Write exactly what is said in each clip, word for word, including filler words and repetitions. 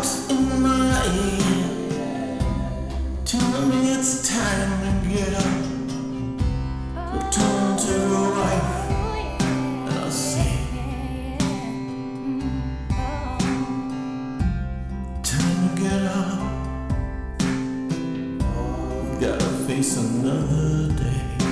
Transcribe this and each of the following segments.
talks in my ear, telling me it's time to get up, return to the wife, and I say, time to get up, we gotta face another day.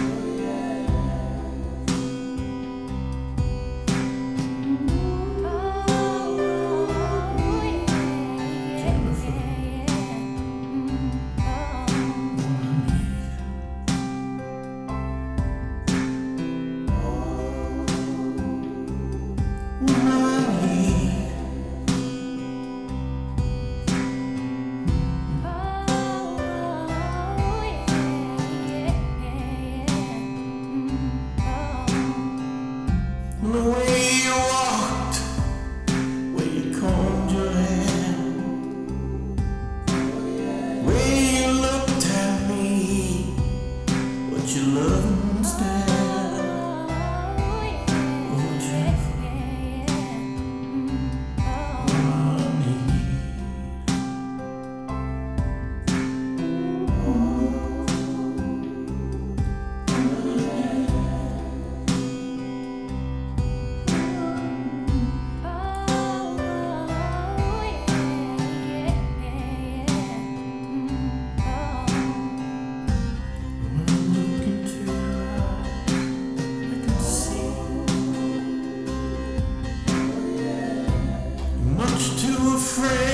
The way you walked, where you combed your hair, way you looked at me, what you loved instead. Oh, Jennifer, what I need. Much too afraid